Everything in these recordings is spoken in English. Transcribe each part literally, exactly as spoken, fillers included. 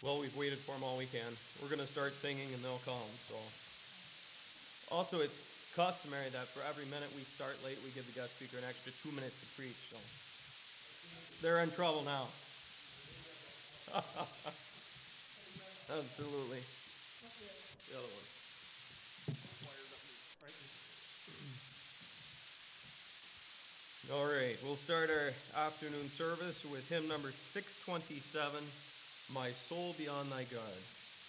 Well, we've waited for them all weekend. We're going to start singing and they'll come. So, also, it's customary that for every minute we start late, we give the guest speaker an extra two minutes to preach. So, they're in trouble now. Absolutely. The other one. All right, we'll start our afternoon service with hymn number six twenty-seven, My Soul Beyond Thy Guard.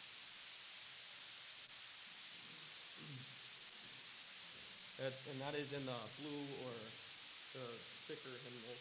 That, and that is in the blue or the thicker hymnal.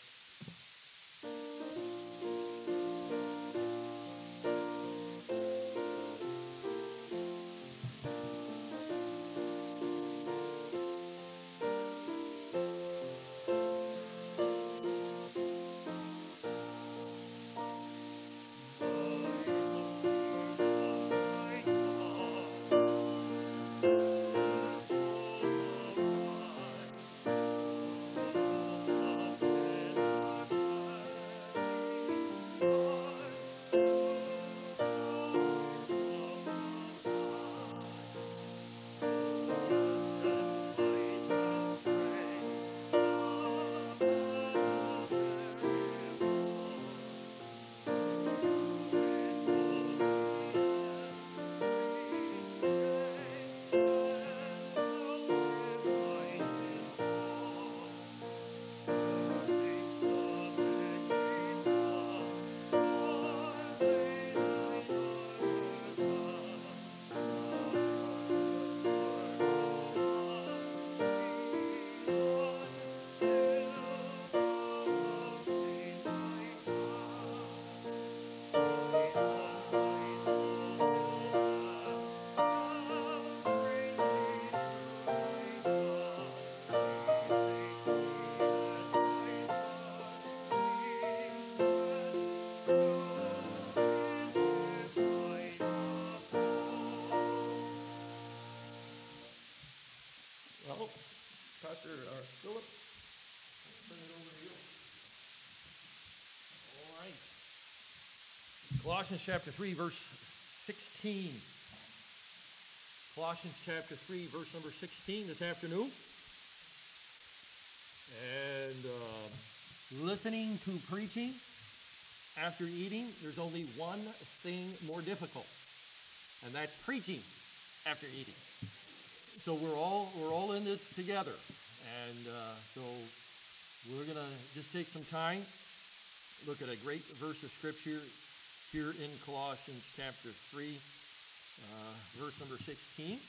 Well, Pastor uh, Philip, I'll turn it over to you. All right. Colossians chapter three, verse sixteen. Colossians chapter three, verse number sixteen this afternoon. And uh, listening to preaching after eating, there's only one thing more difficult, and that's preaching after eating. So we're all we're all in this together, and uh, so we're gonna just take some time, look at a great verse of scripture here in Colossians chapter three, uh, verse number sixteen,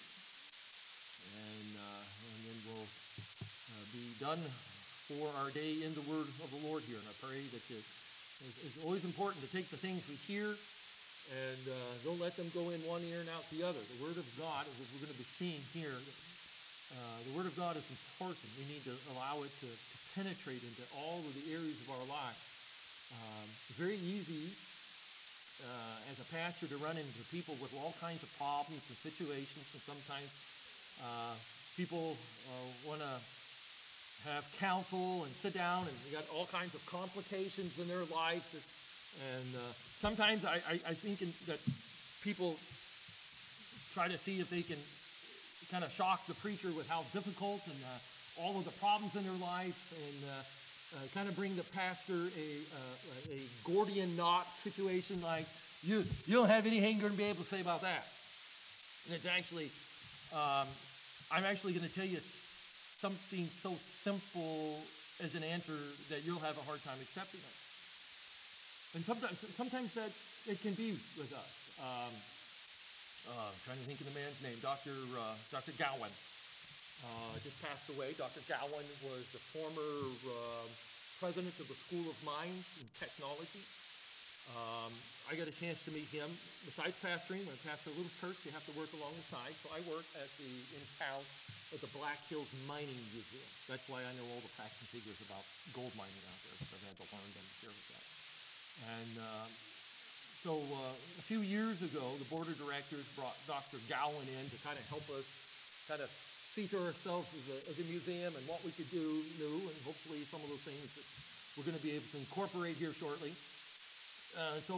and uh, and then we'll uh, be done for our day in the Word of the Lord here. And I pray that it, it's always important to take the things we hear and uh, don't let them go in one ear and out the other. The Word of God, as we're going to be seeing here, uh, the Word of God is important. We need to allow it to, to penetrate into all of the areas of our life. Um, it's very easy uh, as a pastor to run into people with all kinds of problems and situations, and sometimes uh, people uh, want to have counsel and sit down, and you got all kinds of complications in their lives. And uh, sometimes I, I, I think in, that people try to see if they can kind of shock the preacher with how difficult and uh, all of the problems in their life, and uh, uh, kind of bring the pastor a, uh, a Gordian knot situation, like you you don't have anything you're going to be able to say about that. And it's actually, um, I'm actually going to tell you something so simple as an answer that you'll have a hard time accepting it. And sometimes, sometimes that it can be with us. Um, uh, I'm trying to think of the man's name, Doctor Uh, Doctor Gowan. Uh, just passed away. Doctor Gowan was the former uh, president of the School of Mines and Technology. Um, I got a chance to meet him. Besides pastoring, when I pastor a little church, you have to work along the side. So I work at the in town at the Black Hills Mining Museum. That's why I know all the facts and figures about gold mining out there, because I've had to learn them here with that. And uh, so uh, a few years ago, the board of directors brought Doctor Gowan in to kind of help us kind of see to ourselves as a, as a museum and what we could do new, and hopefully some of those things that we're going to be able to incorporate here shortly. Uh, so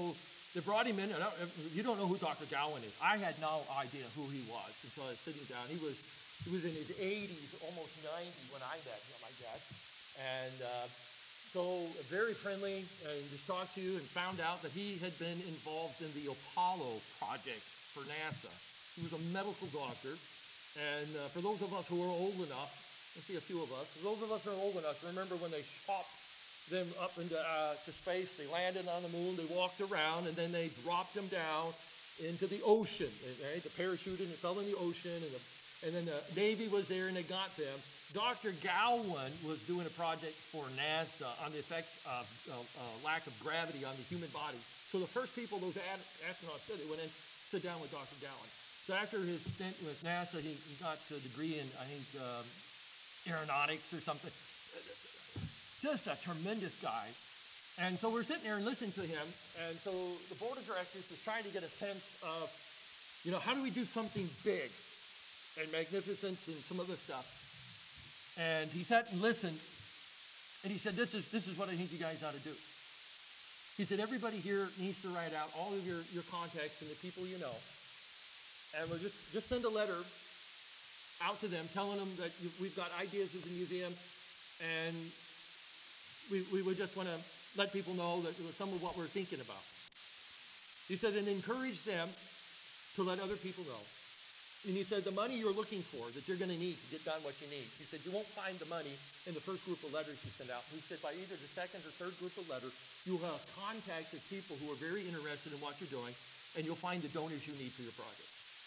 They brought him in, and I, you don't know who Doctor Gowan is. I had no idea who he was until I was sitting down. He was he was in his eighties, almost ninety when I met him, I guess. And uh, so very friendly, and just talked to you and found out that he had been involved in the Apollo project for NASA. He was a medical doctor. And uh, for those of us who are old enough, I see a few of us, for those of us who are old enough, remember when they shot them up into uh, to space, they landed on the moon, they walked around, and then they dropped them down into the ocean. Right? The parachuted and fell in the ocean, and, the, and then the Navy was there and they got them. Doctor Gowan was doing a project for NASA on the effects of uh, uh, lack of gravity on the human body. So the first people those ad- astronauts did, they went in, sit down with Doctor Gowan. So after his stint with NASA, he, he got a degree in, I think, um, aeronautics or something. Just a tremendous guy. And so we're sitting there and listening to him. And so the board of directors is trying to get a sense of, you know, how do we do something big and magnificent and some other stuff. And he sat and listened. And he said, this is this is what I think you guys ought to do. He said, everybody here needs to write out all of your, your contacts and the people you know. And we'll just, just send a letter out to them telling them that you, we've got ideas as a museum, and we, we would just want to let people know that it was some of what we're thinking about. He said, and encourage them to let other people know. And he said, the money you're looking for, that you're going to need to get done what you need. He said, you won't find the money in the first group of letters you send out. He said, by either the second or third group of letters, you'll have contact with people who are very interested in what you're doing, and you'll find the donors you need for your project.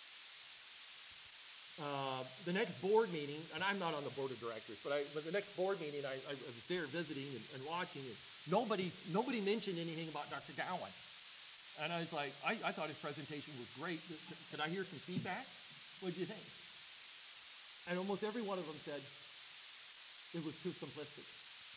Uh, the next board meeting, and I'm not on the board of directors, but, I, but the next board meeting, I, I was there visiting and, and watching, and nobody, nobody mentioned anything about Doctor Gowan. And I was like, I, I thought his presentation was great. Could I hear some feedback? What did you think? And almost every one of them said it was too simplistic.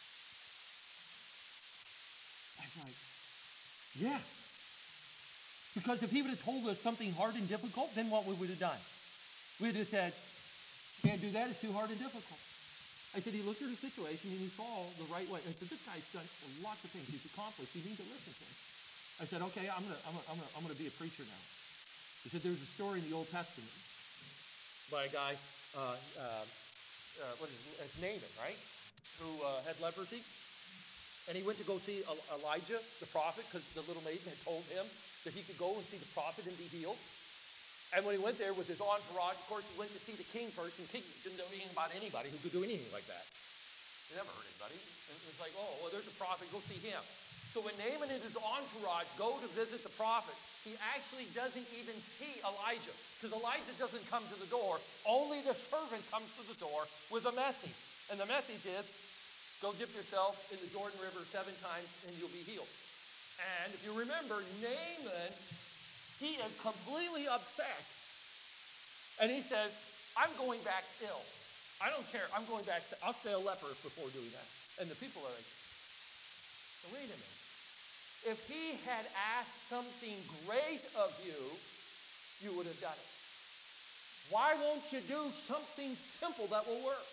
I was like, yeah. Because if he would have told us something hard and difficult, then what we would have done? We would have said, can't do that, it's too hard and difficult. I said, he looked at the situation and he saw the right way. I said, this guy's done lots of things. He's accomplished. You need to listen to him. I said, okay, I'm gonna, I'm gonna, I'm gonna, I'm gonna be a preacher now. He said, there's a story in the Old Testament by a guy, uh, uh, uh, what is it, it's Naaman, right? Who uh, had leprosy. And he went to go see Elijah, the prophet, because the little maiden had told him that he could go and see the prophet and be healed. And when he went there with his entourage, of course, he went to see the king first, and the king didn't know anything about anybody who could do anything like that. He never heard anybody. It was like, oh, well, there's a prophet, go see him. So when Naaman and his entourage go to visit the prophet, he actually doesn't even see Elijah, because Elijah doesn't come to the door. Only the servant comes to the door with a message. And the message is, go dip yourself in the Jordan River seven times and you'll be healed. And if you remember, Naaman, he is completely upset. And he says, I'm going back ill. I don't care. I'm going back. To, I'll stay a leper before doing that. And the people are like, wait a minute. If he had asked something great of you, you would have done it. Why won't you do something simple that will work?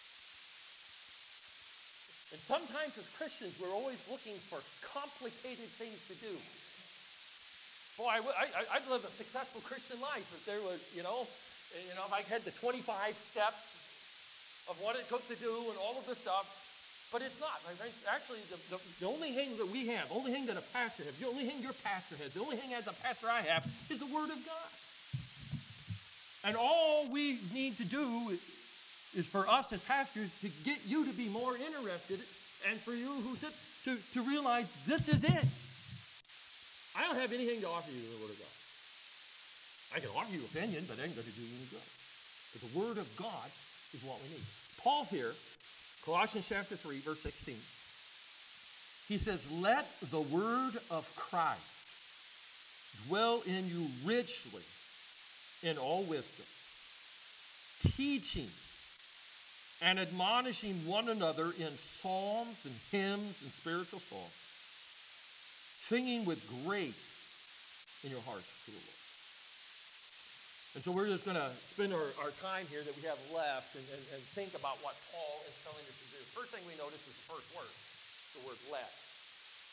And sometimes as Christians, we're always looking for complicated things to do. Boy, I, I, I'd live a successful Christian life if there was, you know, you know, if I had the twenty-five steps of what it took to do and all of this stuff. But it's not. Actually, the, the, the only thing that we have, the only thing that a pastor has, the only thing your pastor has, the only thing as a pastor I have is the Word of God. And all we need to do is for us as pastors to get you to be more interested, and for you who sit to, to realize this is it. I don't have anything to offer you in the Word of God. I can offer you opinion, but it ain't going to do you any good. But the Word of God is what we need. Paul here, Colossians chapter three, verse sixteen, he says, let the word of Christ dwell in you richly in all wisdom, teaching and admonishing one another in psalms and hymns and spiritual songs, singing with grace in your hearts to the Lord. And so we're just going to spend our, our time here that we have left and, and, and think about what Paul is telling us to do. First thing we notice is the first word, the word let.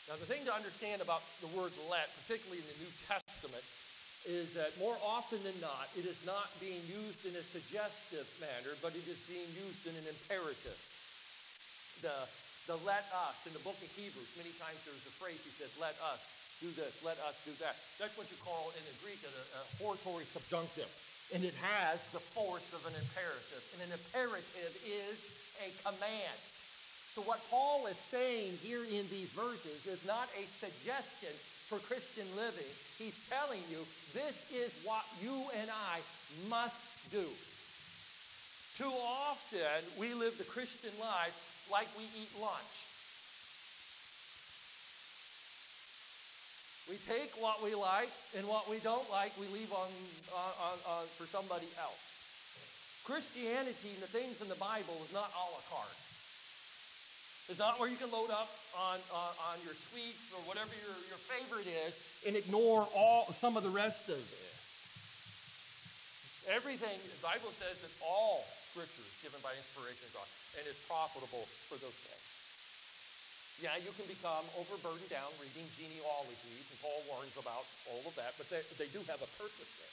Now, the thing to understand about the word let, particularly in the New Testament, is that more often than not, it is not being used in a suggestive manner, but it is being used in an imperative. The, the let us, in the book of Hebrews, many times there's a phrase he says, let us do this, let us do that. That's what you call in the Greek a, a hortatory subjunctive. And it has the force of an imperative. And an imperative is a command. So what Paul is saying here in these verses is not a suggestion for Christian living. He's telling you this is what you and I must do. Too often we live the Christian life like we eat lunch. We take what we like and what we don't like we leave on, on, on, on for somebody else. Christianity and the things in the Bible is not a la carte. It's not where you can load up on, on, on your sweets or whatever your, your favorite is and ignore all some of the rest of it. Everything, the Bible says that all Scripture is given by inspiration of God and is profitable for those things. Yeah, you can become overburdened down reading genealogies, and Paul warns about all of that, but they, they do have a purpose there.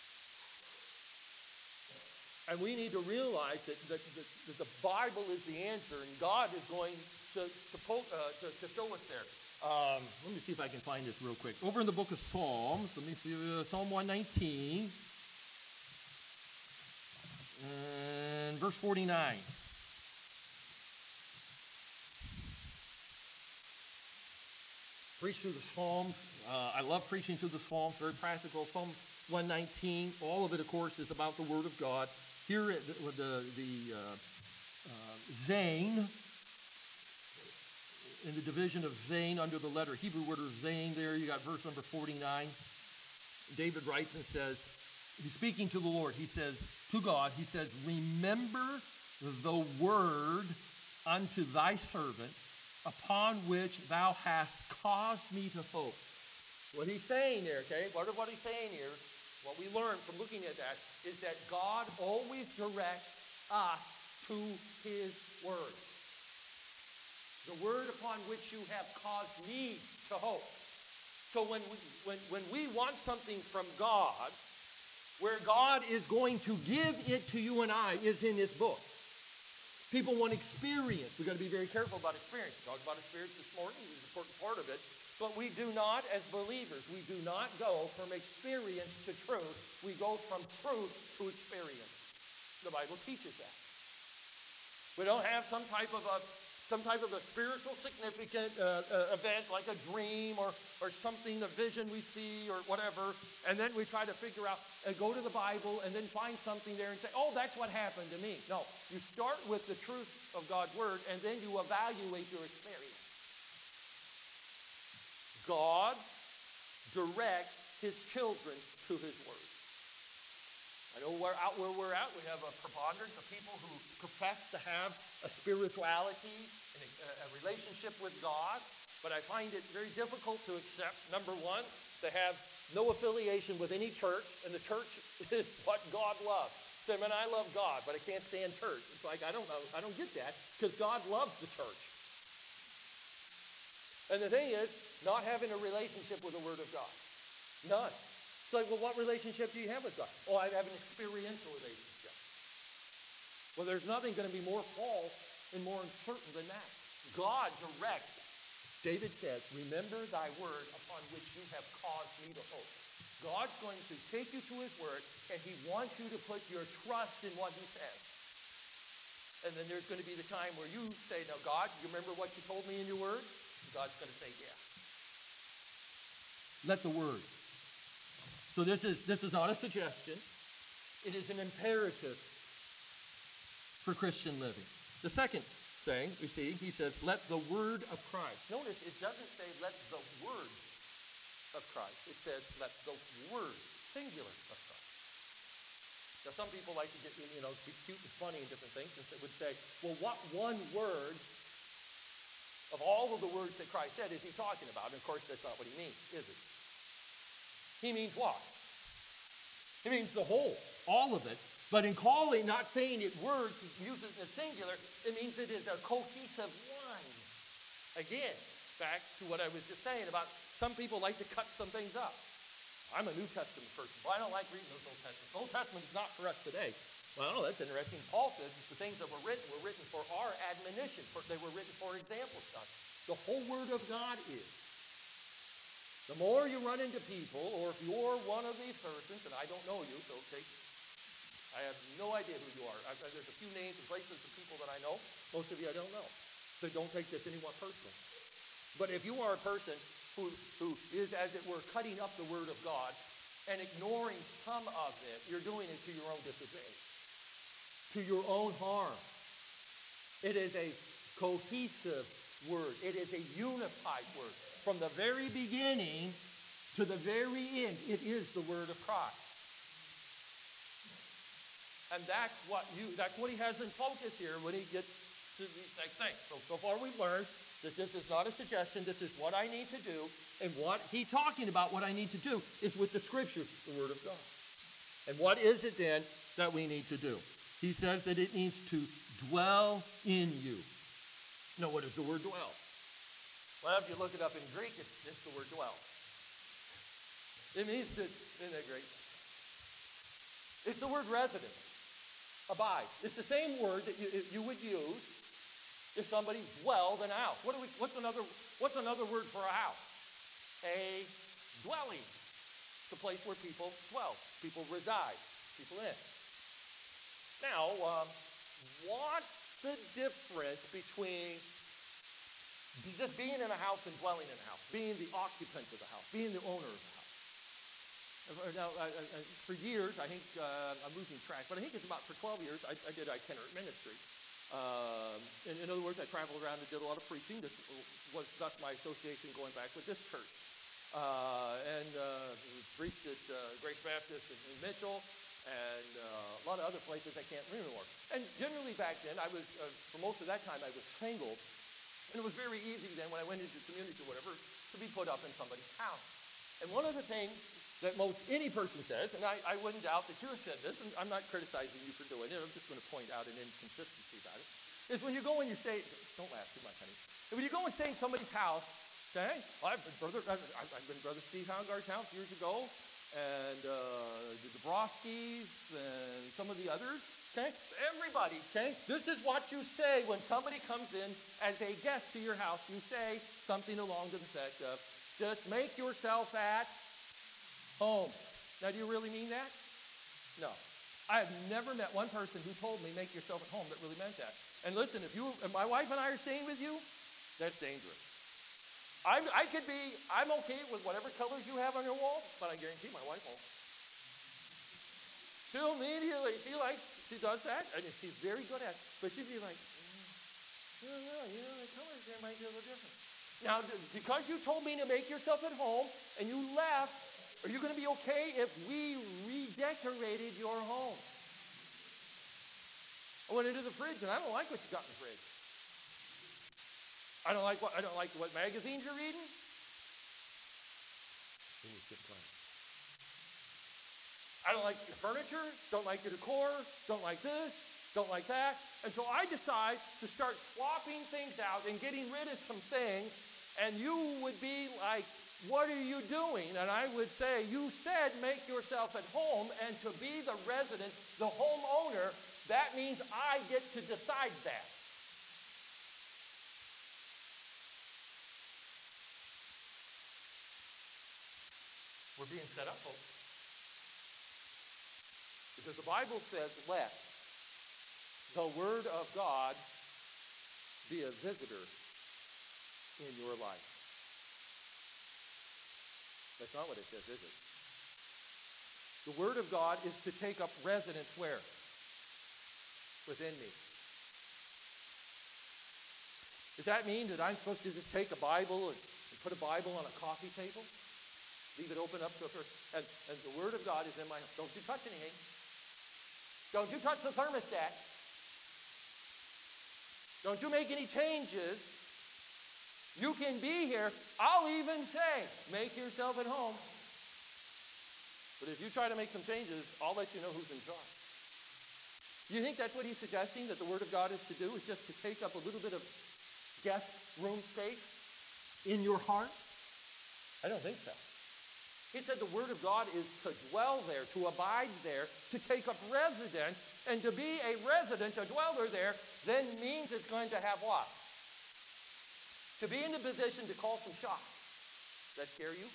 And we need to realize that, that, that, that the Bible is the answer, and God is going to, to, po- uh, to, to show us there. Um, let me see if I can find this real quick. Over in the book of Psalms, let me see, uh, Psalm one nineteen, and verse forty-nine. Preach through the Psalms. Uh, I love preaching through the Psalms, very practical. Psalm one nineteen, all of it, of course, is about the Word of God. Here, the, the, the uh, uh, Zain, in the division of Zain under the letter Hebrew word of Zain there, you got verse number forty-nine. David writes and says, he's speaking to the Lord. He says, to God, he says, remember the word unto thy servant, upon which thou hast caused me to hope. What he's saying there, okay, part of what he's saying here, what we learn from looking at that, is that God always directs us to his word. The word upon which you have caused me to hope. So when we, when, when we want something from God, where God is going to give it to you and I is in his book. People want experience. We've got to be very careful about experience. We talked about experience this morning. It was an important part of it. But we do not, as believers, we do not go from experience to truth. We go from truth to experience. The Bible teaches that. We don't have some type of a some type of a spiritual significant uh, uh, event like a dream or, or something, a vision we see or whatever, and then we try to figure out and go to the Bible and then find something there and say, oh, that's what happened to me. No, you start with the truth of God's word and then you evaluate your experience. God directs his children to his word. I know we're out where we're at. We have a preponderance of people who profess to have a spirituality and a, a relationship with God, but I find it very difficult to accept, number one, to have no affiliation with any church, and the church is what God loves. Say, man, I love God, but I can't stand church. It's like, I don't know, I don't get that, because God loves the church. And the thing is, not having a relationship with the Word of God. None. It's like, well, what relationship do you have with God? Oh, I have an experiential relationship. Well, there's nothing going to be more false and more uncertain than that. God directs. David says, remember thy word upon which you have caused me to hope. God's going to take you to his word, and he wants you to put your trust in what he says. And then there's going to be the time where you say, now, God, you remember what you told me in your word? And God's going to say, yeah. Let the word. So this is this is not a suggestion. It is an imperative for Christian living. The second thing we see, he says, let the word of Christ. Notice it doesn't say let the word of Christ. It says let the word, singular, of Christ. Now some people like to get, you know, be cute and funny and different things, and would say, well, what one word of all of the words that Christ said is he talking about? And of course, that's not what he means, is it? He means what? He means the whole, all of it. But in calling, not saying it words, he uses it in the singular, it means it is a cohesive line. Again, back to what I was just saying about some people like to cut some things up. I'm a New Testament person. Well, I don't like reading those Old Testaments. Old Testament is not for us today. Well, that's interesting. Paul says the things that were written were written for our admonition. For, they were written for examples to us. The whole Word of God is. The more you run into people, or if you're one of these persons, and I don't know you, so take, I have no idea who you are. I, there's a few names and places of people that I know. Most of you I don't know. So don't take this anyone personal. But if you are a person who, who is, as it were, cutting up the Word of God and ignoring some of it, you're doing it to your own disadvantage, to your own harm. It is a cohesive word. It is a unified word. From the very beginning to the very end, it is the Word of Christ. And that's what you that's what he has in focus here when he gets to these next things. So, so far we've learned that this is not a suggestion. This is what I need to do. And what he's talking about, what I need to do, is with the Scriptures, the Word of God. And what is it then that we need to do? He says that it needs to dwell in you. Now, what is the word dwell? Well, if you look it up in Greek, it's, it's the word dwell. It means to, isn't that great? It's the word resident, abide. It's the same word that you, you would use if somebody dwelled in a house. What do we, what's another, what's another word for a house? A dwelling. It's a place where people dwell, people reside, people in. Now, um, what's the difference between just being in a house and dwelling in a house, being the occupant of the house, being the owner of the house? Now, I, I, for years, I think, uh, I'm losing track, but I think it's about for twelve years, I, I did itinerant ministry. Um, in, in other words, I traveled around and did a lot of preaching. This was thus my association going back with this church. Uh, and uh, preached at uh, Grace Baptist in, in Mitchell, and uh, a lot of other places I can't remember anymore. And generally back then, I was, uh, for most of that time, I was single. And it was very easy then, when I went into community or whatever, to be put up in somebody's house. And one of the things that most any person says, and I, I wouldn't doubt that you have said this, and I'm not criticizing you for doing it, I'm just going to point out an inconsistency about it, is when you go and you stay, don't laugh too much, honey. And when you go and stay in somebody's house, okay, well, I've been brother, I've, I've been Brother Steve Houngard's house years ago, and uh, the Dabrowskis, and some of the others, okay, everybody, okay, this is what you say when somebody comes in as a guest to your house. You say something along to the effect of, just make yourself at home. Now, do you really mean that? No. I have never met one person who told me, make yourself at home, that really meant that. And listen, if you, if my wife and I are staying with you, that's dangerous. I, I could be, I'm okay with whatever colors you have on your wall, but I guarantee my wife won't. She'll immediately, she likes, she does that, and she's very good at it, but she'd be like, mm, I don't know, you know, the colors there might be a little different. Now, because you told me to make yourself at home, and you left, are you going to be okay if we redecorated your home? I went into the fridge, and I don't like what you got in the fridge. I don't like what I don't like what magazines you're reading. Ooh, it's just fun. I don't like your furniture. Don't like your decor. Don't like this. Don't like that. And so I decide to start swapping things out and getting rid of some things. And you would be like, what are you doing? And I would say, you said make yourself at home, and to be the resident, the homeowner, that means I get to decide that. We're being set up, folks. Because the Bible says, let the Word of God be a visitor in your life. That's not what it says, is it? The Word of God is to take up residence where? Within me. Does that mean that I'm supposed to just take a Bible and, and put a Bible on a coffee table? Leave it open up to a person? And, and the Word of God is in my... Don't you touch anything. Don't you touch the thermostat. Don't you make any changes. You can be here. I'll even say, make yourself at home. But if you try to make some changes, I'll let you know who's in charge. Do you think that's what he's suggesting, that the Word of God is to do, is just to take up a little bit of guest room space? in your heart? I don't think so. He said the Word of God is to dwell there, to abide there, to take up residence, and to be a resident, a dweller there, then means it's going to have what? To be in the position to call some shots. Does that scare you?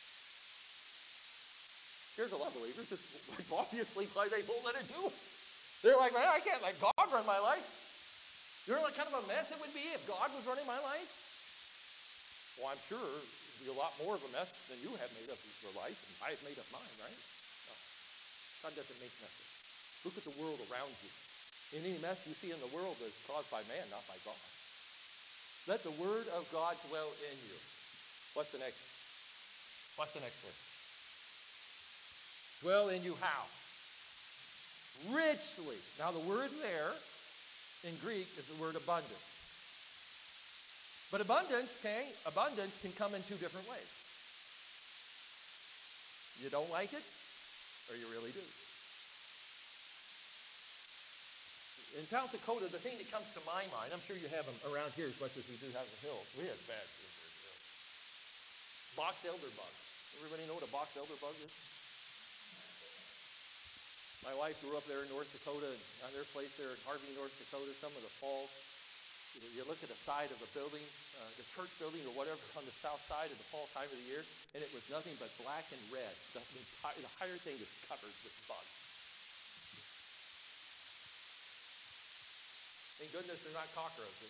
Here's a lot of believers. It's obviously why they won't let it do it. They're like, man, I can't let God run my life. You know what kind of a mess it would be if God was running my life? Well, I'm sure it would be a lot more of a mess than you have made of your life, and I have made up mine, right? No. God doesn't make messes. Look at the world around you. And any mess you see in the world is caused by man, not by God. Let the Word of God dwell in you. What's the next? What's the next word? Dwell in you how? Richly. Now the word there in Greek is the word abundance. But abundance, okay, abundance can come in two different ways. You don't like it, or you really do. In South Dakota, the thing that comes to my mind, I'm sure you have them around here as much as we do have the hills. We have bad hills. Box elder bug. Everybody know what a box elder bug is? My wife grew up there in North Dakota, and on their place there in Harvey, North Dakota, some of the falls. You, know, you look at the side of the building, uh, the church building or whatever, on the south side in the fall time of the year, and it was nothing but black and red. The entire, the entire thing is covered with bugs. Thank goodness they're not cockroaches.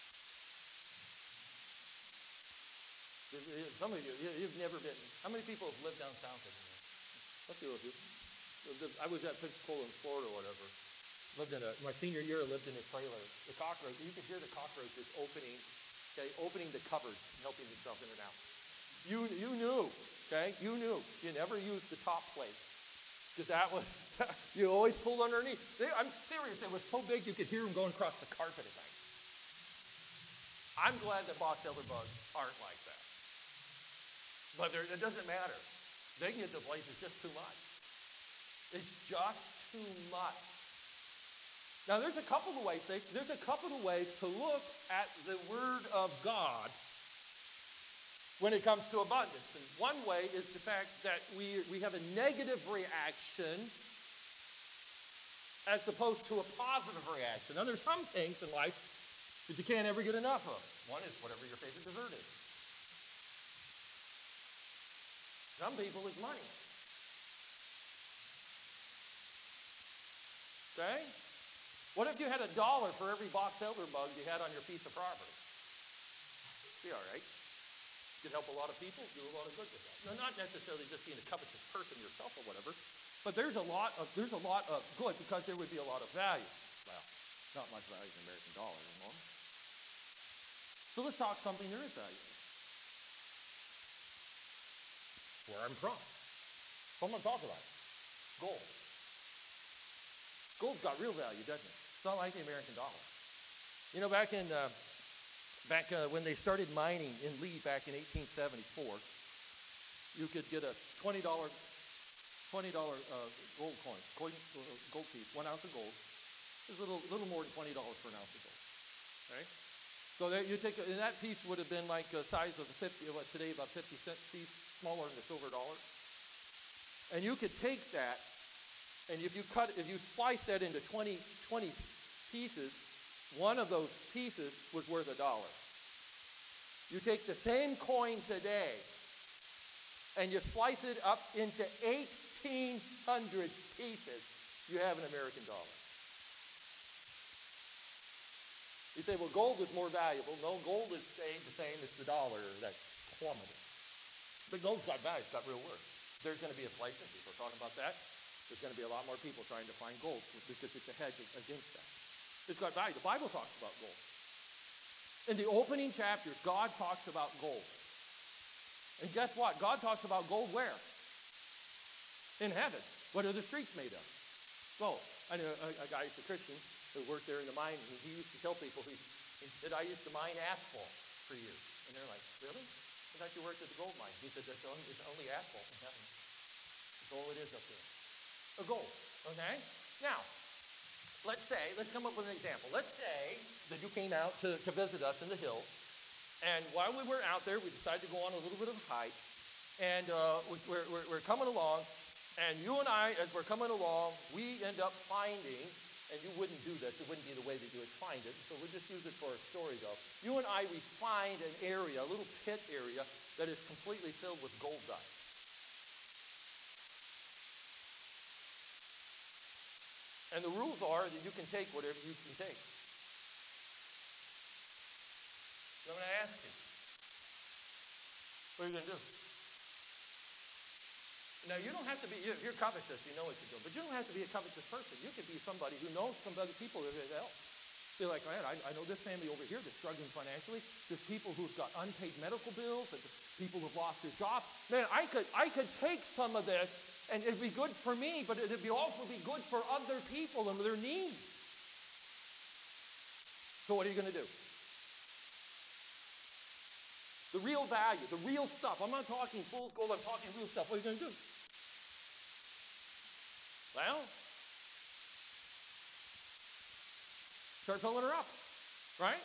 Some of you, you've never been. How many people have lived down south of here? A few of you. I was at Pensacola in Florida or whatever. Lived in a, my senior year, I lived in a trailer. The cockroach, you could hear the cockroaches opening, okay, opening the cupboards, helping themselves in and out. You you knew, okay, you knew. You never used the top plate. Because that was, you always pulled underneath. They, I'm serious, it was so big you could hear them going across the carpet at night. I'm glad that box elder bugs aren't like that. But it doesn't matter. They can get to place, it's just too much. It's just too much. Now, there's a couple of ways. There's a couple of ways to look at the Word of God when it comes to abundance. And one way is the fact that we we have a negative reaction as opposed to a positive reaction. Now, there's some things in life that you can't ever get enough of. One is whatever your favorite dessert is. Some people it's money. Okay? What if you had a dollar for every box elder bug you had on your piece of property? Be all right. You'd help a lot of people, do a lot of good with that. Now, not necessarily just being a covetous person yourself or whatever, but there's a lot of there's a lot of good because there would be a lot of value. Well, not much value in American dollar anymore. So let's talk something there is value. Where I'm from. Someone talk about it. Gold. Gold's got real value, doesn't it? It's not like the American dollar. You know, back in uh, back uh, when they started mining in Lee back in eighteen seventy-four, you could get a twenty dollar twenty dollar uh, gold coin, coin uh, gold piece, one ounce of gold. It's a little little more than twenty dollars for an ounce of gold. Okay, so there you take, and that piece would have been like the size of the fifty, what today about fifty cent piece, smaller than the silver dollar. And you could take that. And if you cut, if you slice that into twenty, twenty pieces, one of those pieces was worth a dollar. You take the same coin today, and you slice it up into eighteen hundred pieces, you have an American dollar. You say, well, gold is more valuable. No, gold is staying the same as the dollar that's plummeted. But gold's got value, it's got real worth. There's going to be inflation, people are talking about that. There's going to be a lot more people trying to find gold because it's a hedge against that. It's got value. The Bible talks about gold. In the opening chapters, God talks about gold. And guess what? God talks about gold where? In heaven. What are the streets made of? Gold. I know a, a guy, a Christian, who worked there in the mine, and he used to tell people, he, he said, I used to mine asphalt for years. And they're like, really? I thought you worked at the gold mine. He said, that's only, it's only asphalt in heaven. That's all it is up there. A gold, okay? Now, let's say, let's come up with an example. Let's say that you came out to, to visit us in the hills, And while we were out there, we decided to go on a little bit of a hike. And uh, we're, we're, we're coming along. And you and I, as we're coming along, we end up finding, and you wouldn't do this, it wouldn't be the way that you would find it, so we'll just use it for a story though. You and I, we find an area, a little pit area, that is completely filled with gold dust. And the rules are that you can take whatever you can take. So I'm going to ask you, what are you going to do? Now, you don't have to be, if you're covetous, you know what to do, but you don't have to be a covetous person. You could be somebody who knows some other people that else. Be like, man, I, I know this family over here that's struggling financially. There's people who've got unpaid medical bills, and people who've lost their jobs. Man, I could, I could take some of this, and it'd be good for me, but it'd be also be good for other people and their needs. So what are you going to do? The real value, the real stuff. I'm not talking fool's gold, I'm talking real stuff. What are you going to do? Well, start filling her up, right?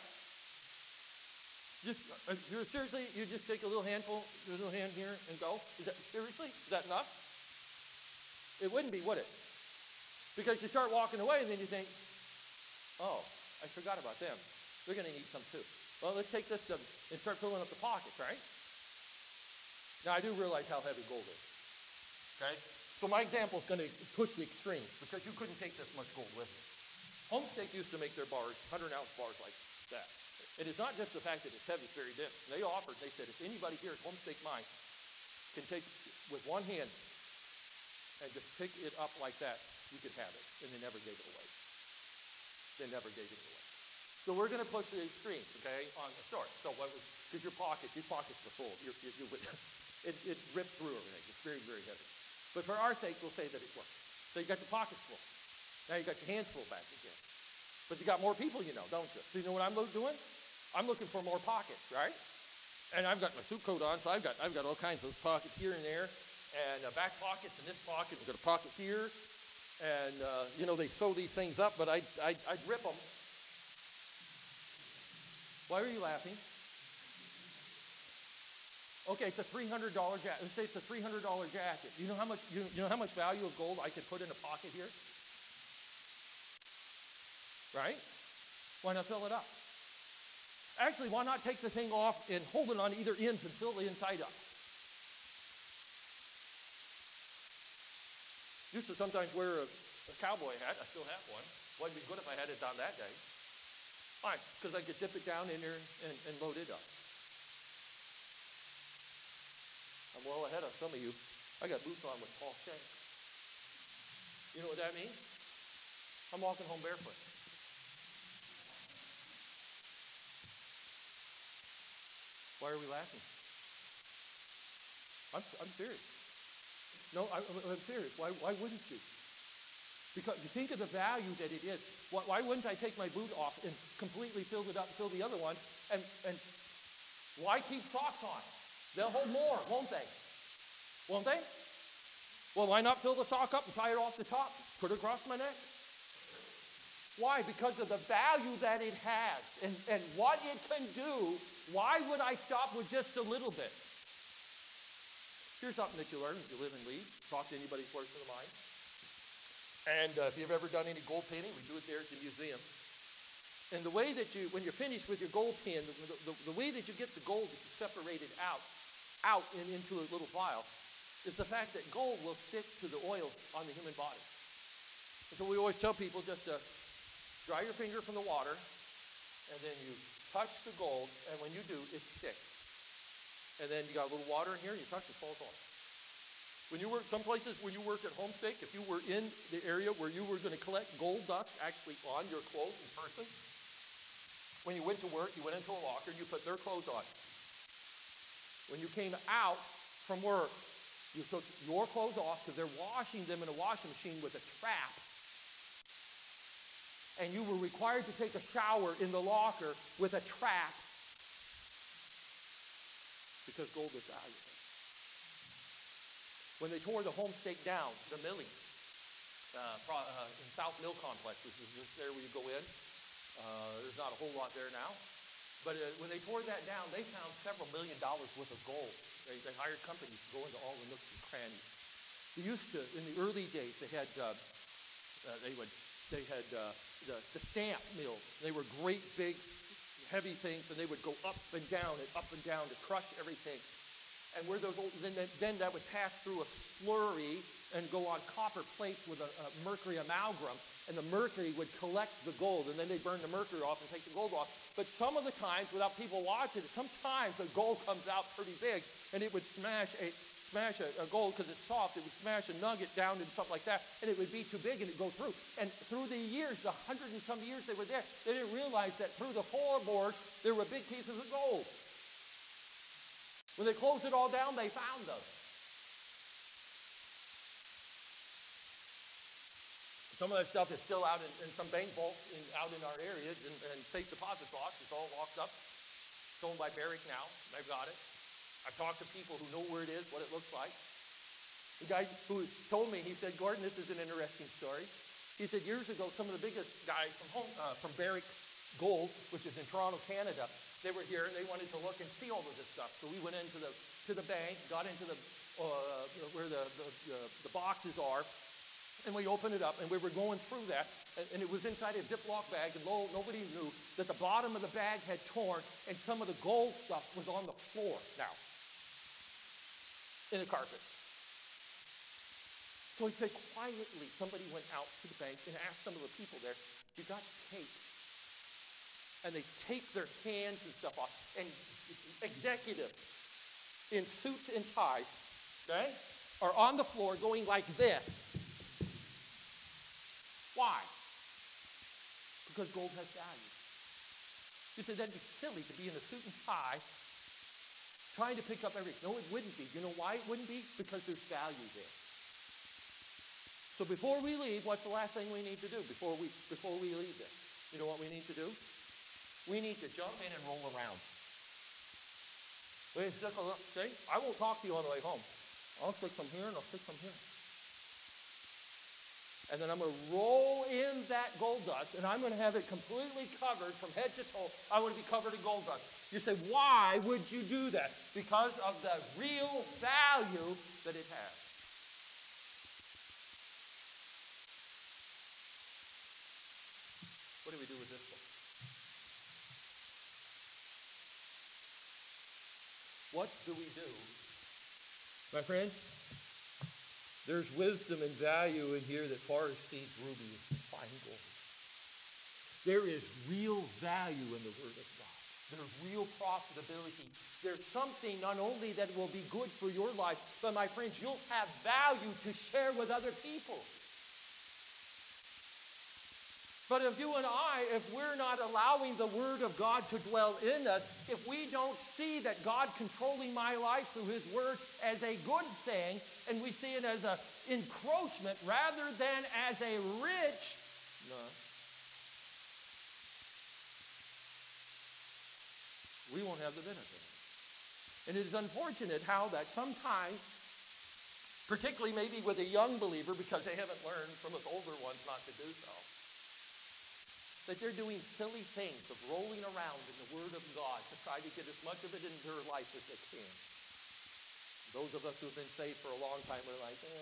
Just uh, seriously, you just take a little handful, a little hand here, and go. Is that seriously? Is that enough? It wouldn't be, would it? Because you start walking away, and then you think, "Oh, I forgot about them. They're going to need some too." Well, let's take this stuff and start filling up the pockets, right? Now, I do realize how heavy gold is. Okay. So my example is going to push the extreme because you couldn't take this much gold with you. Homestake used to make their bars, one hundred ounce bars like that. It is not just the fact that it's heavy, it's very dense. They offered, they said, if anybody here at Homestake Mine can take with one hand and just pick it up like that, you could have it. And they never gave it away. They never gave it away. So we're going to push the extreme, okay, on the start. So what was, because your pockets, your pockets were full. You're, you, you, it, it ripped through everything. It's very, very heavy. But for our sake, we'll say that it worked. So you got your pockets full. Now you got your hands full back again. But you got more people, you know, don't you? So you know what I'm doing? I'm looking for more pockets, right? And I've got my suit coat on, so I've got I've got all kinds of pockets here and there, and uh, back pockets in this pocket. We've got a pocket here, and uh, you know they sew these things up, but I I I'd rip them. Why are you laughing? Okay, it's a three hundred dollars jacket. Let's say it's a three hundred dollars jacket. You know how much you, you know how much value of gold I could put in a pocket here? Right? Why not fill it up? Actually, why not take the thing off and hold it on either ends and fill the inside up? Used to sometimes wear a, a cowboy hat. I still have one. Wouldn't be good if I had it on that day. Why? Because I could dip it down in there and, and load it up. I'm well ahead of some of you. I got boots on with Paul Shanks. You know what that means? I'm walking home barefoot. Why are we laughing? I'm, I'm serious. No, I, I'm serious. Why, why wouldn't you? Because you think of the value that it is. Why, why wouldn't I take my boot off and completely fill it up, fill the other one, and, and why keep socks on? They'll hold more, won't they? Won't they? Well, why not fill the sock up and tie it off the top? Put it across my neck? Why? Because of the value that it has and, and what it can do. Why would I stop with just a little bit? Here's something that you learn if you live in Leeds. Talk to anybody who's worked in the mine. And uh, if you've ever done any gold painting, we do it there at the museum. And the way that you, when you're finished with your gold pan, the, the, the way that you get the gold that you separated out, out and into a little vial, is the fact that gold will stick to the oil on the human body. And so we always tell people just to dry your finger from the water, and then you touch the gold, and when you do, it sticks. And then you got a little water in here, and you touch it, it falls off. When you work, some places when you work at Homestake, if you were in the area where you were going to collect gold dust actually on your clothes in person, when you went to work, you went into a locker, you put their clothes on. When you came out from work, you took your clothes off because they're washing them in a washing machine with a trap. And you were required to take a shower in the locker with a trap because gold is valuable. When they tore the Homestake down, the milling, uh, pro, uh, in South Mill Complex, which is just there where you go in, uh, there's not a whole lot there now. But uh, when they tore that down, they found several million dollars worth of gold. They, they hired companies to go into all the nooks and crannies. They used to, in the early days, they had uh, uh, they would they had uh, the, the stamp mills. They were great big heavy things, and they would go up and down and up and down to crush everything. And where those old, then, then that would pass through a slurry and go on copper plates with a, a mercury amalgam, and the mercury would collect the gold, and then they burn the mercury off and take the gold off. But some of the times, without people watching it, sometimes the gold comes out pretty big, and it would smash a smash a, a gold because it's soft. It would smash a nugget down and something like that, and it would be too big, and it'd go through. And through the years, the hundred and some years they were there, they didn't realize that through the floorboards there were big pieces of gold. When they closed it all down, they found them. Some of that stuff is still out in, in some bank vaults in, out in our areas and, and safe deposit box. It's all locked up. It's owned by Barrick now. They've got it. I've talked to people who know where it is, what it looks like. The guy who told me, he said, Gordon, this is an interesting story. He said years ago, some of the biggest guys from home, uh, from Barrick Gold, which is in Toronto, Canada, they were here and they wanted to look and see all of this stuff. So we went into the to the bank, got into the uh, where the the, the the boxes are, and we opened it up and we were going through that, and, and it was inside a Ziploc bag, and lo, nobody knew that the bottom of the bag had torn and some of the gold stuff was on the floor now, in the carpet. So he said quietly, somebody went out to the bank and asked some of the people there, you got tape? And they taped their hands and stuff off. And executives in suits and ties, okay, are on the floor going like this. Why? Because gold has value. You said that'd be silly to be in a suit and tie trying to pick up everything. No, it wouldn't be. You know why it wouldn't be? Because there's value there. So before we leave, what's the last thing we need to do before we before we leave this? You know what we need to do? We need to jump in and roll around. Wait, stick a look. See? I won't talk to you on the way home. I'll stick some here and I'll stick some here. And then I'm going to roll in that gold dust, and I'm going to have it completely covered from head to toe. I want to be covered in gold dust. You say, why would you do that? Because of the real value that it has. What do we do with this one? What do we do? My friends, there's wisdom and value in here that far exceeds rubies and fine gold. There is real value in the Word of God. There's real profitability. There's something not only that will be good for your life, but my friends, you'll have value to share with other people. But if you and I, if we're not allowing the Word of God to dwell in us, if we don't see that God controlling my life through His Word as a good thing, and we see it as an encroachment rather than as a rich, no, we won't have the benefit. And it is unfortunate how that sometimes, particularly maybe with a young believer, because they haven't learned from us older ones not to do so, that they're doing silly things of rolling around in the Word of God to try to get as much of it into their life as they can. Those of us who've been saved for a long time are like, eh.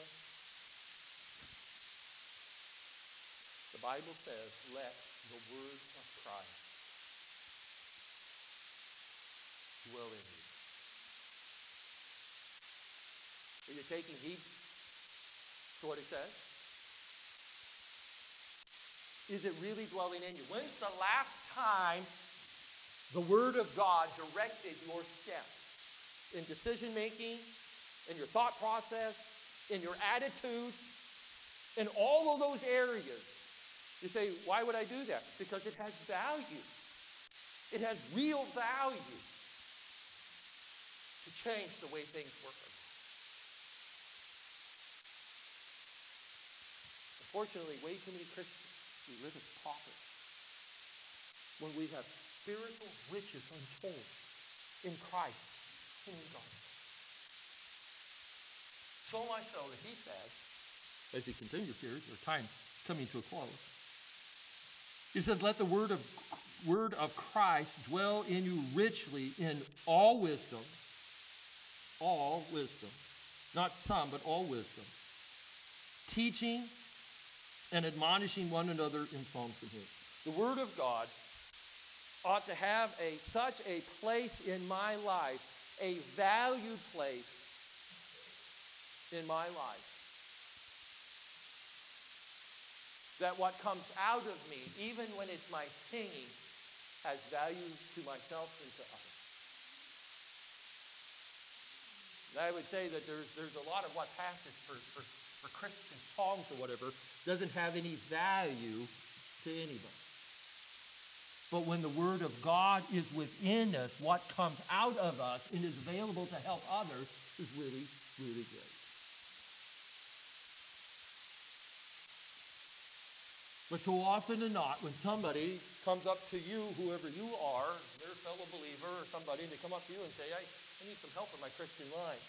The Bible says, let the Word of Christ dwell in you. Are you taking heed to what it says? Is it really dwelling in you? When's the last time the Word of God directed your steps in decision making, in your thought process, in your attitude, in all of those areas? You say, why would I do that? Because it has value. It has real value to change the way things work. Unfortunately, way too many Christians, we live as paupers when we have spiritual riches untold in Christ and in God. So much so that he says, as he continues here, your time coming to a close, he says, let the word of word of Christ dwell in you richly in all wisdom, all wisdom, not some, but all wisdom, teaching and admonishing one another in psalms and hymns. The Word of God ought to have a such a place in my life, a valued place in my life, that what comes out of me, even when it's my singing, has value to myself and to others. And I would say that there's there's a lot of what passes for, for, for Christian songs or whatever doesn't have any value to anybody. But when the Word of God is within us, what comes out of us and is available to help others is really, really great. But so often than not, when somebody comes up to you, whoever you are, their fellow believer or somebody, and they come up to you and say, I, I need some help in my Christian life.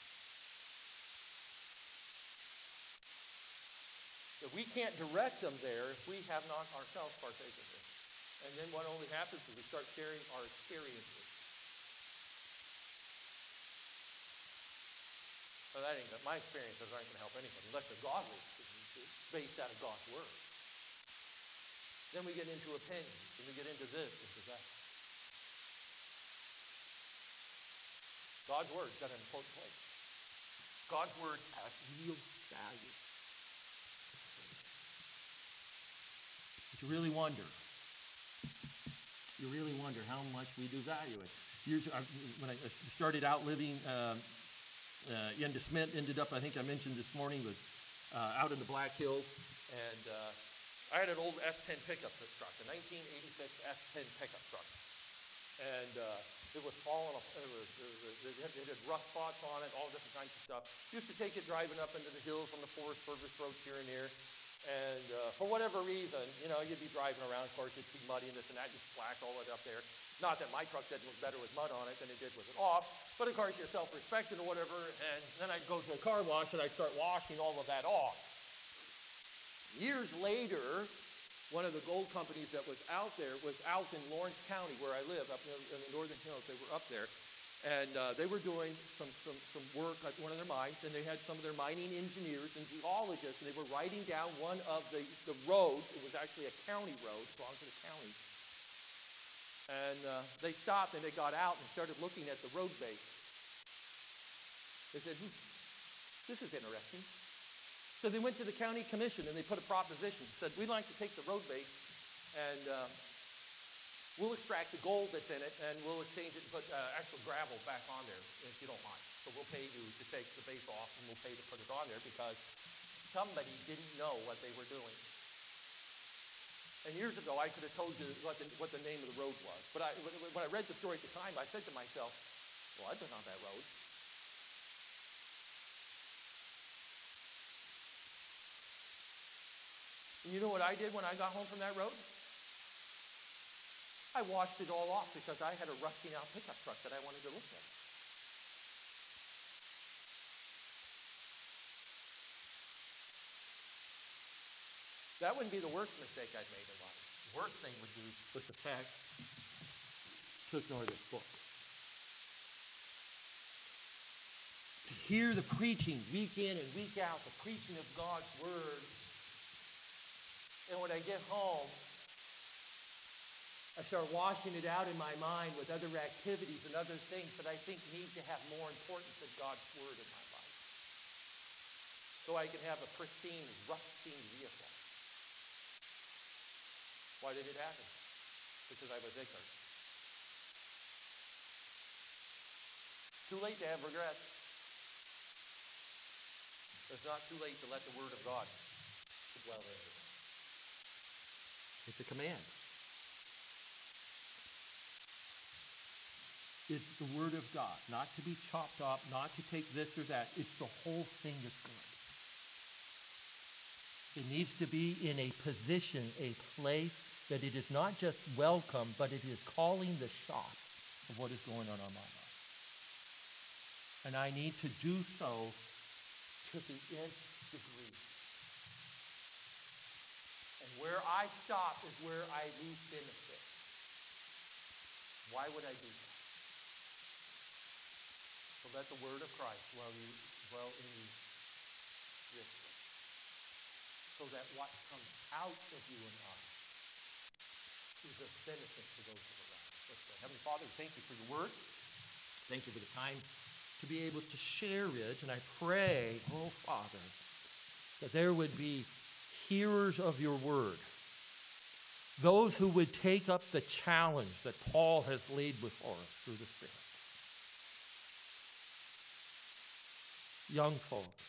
That we can't direct them there if we have not ourselves partaken of it. And then what only happens is we start sharing our experiences. Well, that ain't my experiences aren't going to help anybody unless they're godly, based out of God's Word. Then we get into opinions, and we get into this, into that. God's Word's got an important place. God's Word has real value. But you really wonder, you really wonder how much we do value it. Years, I, when I started out living um, uh, in DeSmet, ended up, I think I mentioned this morning, was uh, out in the Black Hills, and uh, I had an old S ten pickup truck, a nineteen eighty-six S ten pickup truck, and uh, it was falling. It was, it, was, it, had, it had rust spots on it, all different kinds of stuff. Used to take it driving up into the hills on the Forest Service roads here and there, and uh, for whatever reason, you know, you'd be driving around. Of course, it'd be muddy and this and that. You splash all it up there. Not that my truck didn't look better with mud on it than it did with it off, but of course you're self-respecting or whatever. And then I'd go to a car wash and I'd start washing all of that off. Years later, one of the gold companies that was out there was out in Lawrence County, where I live, up in the, in the northern hills. They were up there, and uh, they were doing some, some, some work at one of their mines, and they had some of their mining engineers and geologists, and they were riding down one of the, the roads. It was actually a county road, belonged to the county. And uh, they stopped, and they got out and started looking at the road base. They said, hmm, this is interesting. So they went to the county commission and they put a proposition. Said, we'd like to take the road base and uh, we'll extract the gold that's in it and we'll exchange it and put uh, actual gravel back on there if you don't mind. So we'll pay you to take the base off and we'll pay to put it on there because somebody didn't know what they were doing. And years ago, I could have told you what the, what the name of the road was. But I, when I read the story at the time, I said to myself, well, I've been on that road. And you know what I did when I got home from that road? I washed it all off because I had a rusting out pickup truck that I wanted to look at. That wouldn't be the worst mistake I've made in life. The worst thing would be was the fact to ignore this book. To hear the preaching week in and week out, the preaching of God's Word. And when I get home, I start washing it out in my mind with other activities and other things that I think need to have more importance than God's Word in my life. So I can have a pristine, rusting vehicle. Why did it happen? Because I was ignorant. Too late to have regrets. It's not too late to let the Word of God dwell in you. It's a command. It's the Word of God, not to be chopped up, not to take this or that. It's the whole thing is good. It needs to be in a position, a place that it is not just welcome, but it is calling the shots of what is going on in my life. And I need to do so to the nth degree. And where I stop is where I lose benefit. Why would I do that? So let the word of Christ dwell, you, dwell in you richly. So that what comes out of you and I is of benefit to those that are around us. Let's pray. Heavenly Father, thank you for your word. Thank you for the time to be able to share it. And I pray, oh Father, that there would be hearers of your word. Those who would take up the challenge that Paul has laid before us through the Spirit. Young folks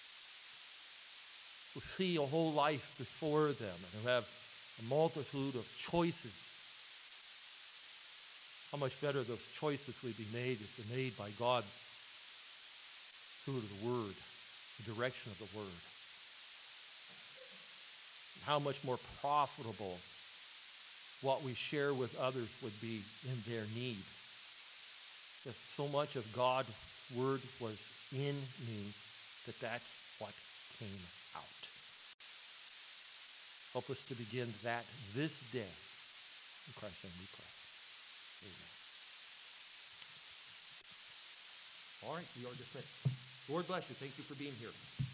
who see a whole life before them and who have a multitude of choices. How much better those choices would be made if they're made by God through the Word, the direction of the Word. And how much more profitable what we share with others would be in their need. If so much of God's Word was in me that that's what came out. Help us to begin that this day. In Christ's name we pray. Amen. All right, we are dismissed. Lord bless you. Thank you for being here.